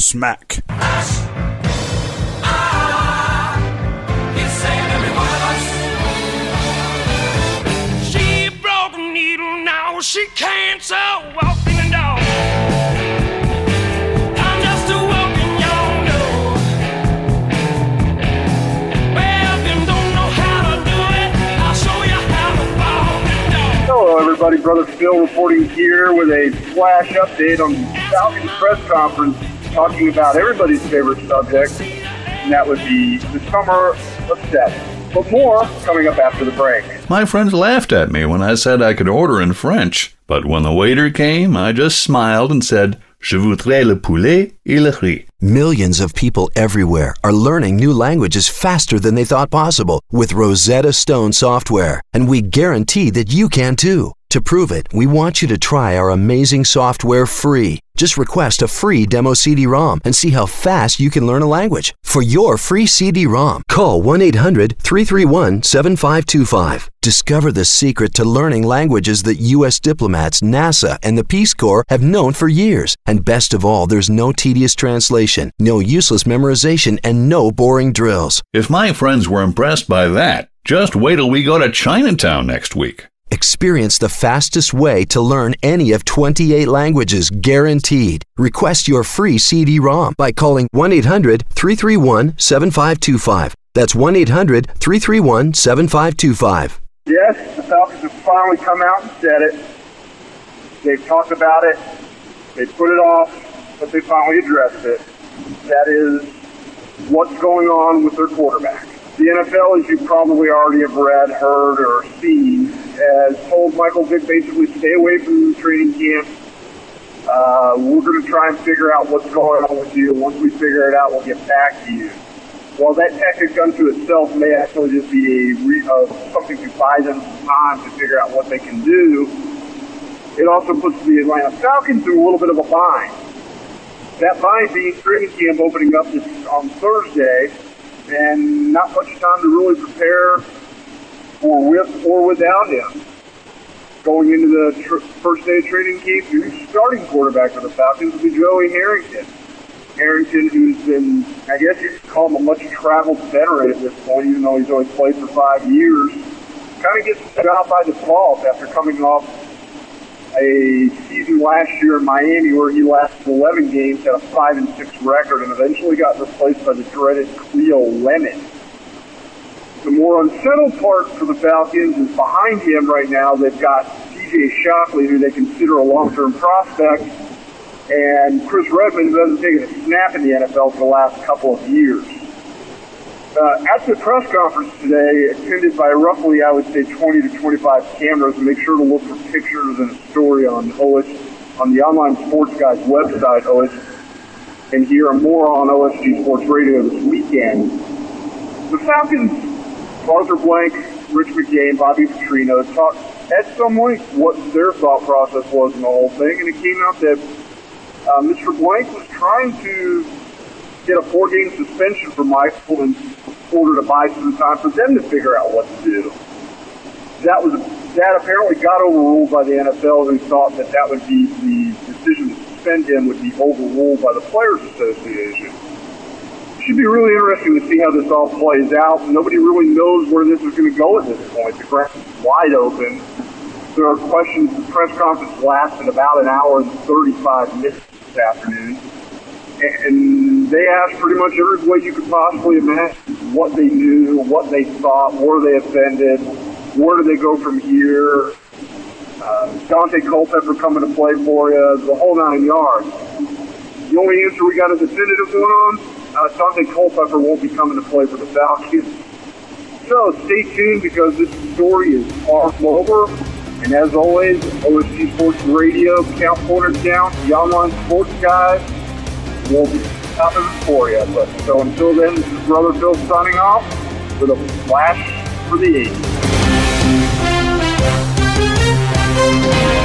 Smack. She broke a needle, now she can't sew walking a dog. I'm just a walking young dog. Well, if you don't know how to do it, I'll show you how to walk a dog. Hello, everybody. Brother Phil reporting here with a flash update on the Falcons press conference, talking about everybody's favorite subject, and that would be the summer obsession. But more coming up after the break. My friends laughed at me when I said I could order in French, but when the waiter came, I just smiled and said, Je voudrais le poulet et le riz. Millions of people everywhere are learning new languages faster than they thought possible with Rosetta Stone software, and we guarantee that you can too. To prove it, we want you to try our amazing software free. Just request a free demo CD-ROM and see how fast you can learn a language. For your free CD-ROM, call 1-800-331-7525. Discover the secret to learning languages that U.S. diplomats, NASA, and the Peace Corps have known for years. And best of all, there's no tedious translation, no useless memorization, and no boring drills. If my friends were impressed by that, just wait till we go to Chinatown next week. Experience the fastest way to learn any of 28 languages, guaranteed. Request your free CD-ROM by calling 1-800-331-7525. That's 1-800-331-7525. Yes, the Falcons have finally come out and said it. They've talked about it. They put it off, but they finally addressed it. That is what's going on with their quarterback. The NFL, as you probably already have read, heard, or seen, has told Michael Vick basically stay away from the training camp. We're going to try and figure out what's going on with you. Once we figure it out, we'll get back to you. While that tactic unto itself may actually just be something to buy them some time to figure out what they can do, it also puts the Atlanta Falcons in a little bit of a bind. That bind being training camp opening up on Thursday, and not much time to really prepare for with or without him. Going into the first day of training camp, your starting quarterback for the Falcons will be Joey Harrington. Harrington, who's been, I guess you could call him a much-traveled veteran at this point, even though he's only played for 5 years, kind of gets the job by default after coming off a season last year in Miami where he lasted 11 games, had a 5-6 record, and eventually got replaced by the dreaded Cleo Lemon. The more unsettled part for the Falcons is behind him right now. They've got TJ Shockley, who they consider a long-term prospect, and Chris Redmond, who hasn't taken a snap in the NFL for the last couple of years. At the press conference today, attended by roughly, I would say, 20 to 25 cameras, and make sure to look for pictures and a story on the online sports guys website, and hear more on OSG Sports Radio this weekend. The Falcons, Arthur Blank, Rich McGain, Bobby Petrino, talked at some length what their thought process was in the whole thing, and it came out that Mr. Blank was trying to get a 4-game suspension for Michael in order to buy some time for them to figure out what to do. That apparently got overruled by the NFL, who thought that would be the decision to suspend him would be overruled by the Players Association. It should be really interesting to see how this all plays out. Nobody really knows where this is going to go at this point. The grass is wide open. There are questions. The press conference lasted about an hour and 35 minutes this afternoon. And they asked pretty much every way you could possibly imagine what they knew, what they thought, were they offended, where do they go from here, Dante Culpepper coming to play for you, the whole 9 yards. The only answer we got a definitive one on, Dante Culpepper won't be coming to play for the Falcons. So stay tuned, because this story is far from over. And as always, OSG Sports Radio, count pointers down, the online sports guys will be stopping for you. So until then, this is Brother Phil signing off with a flash for the 80s.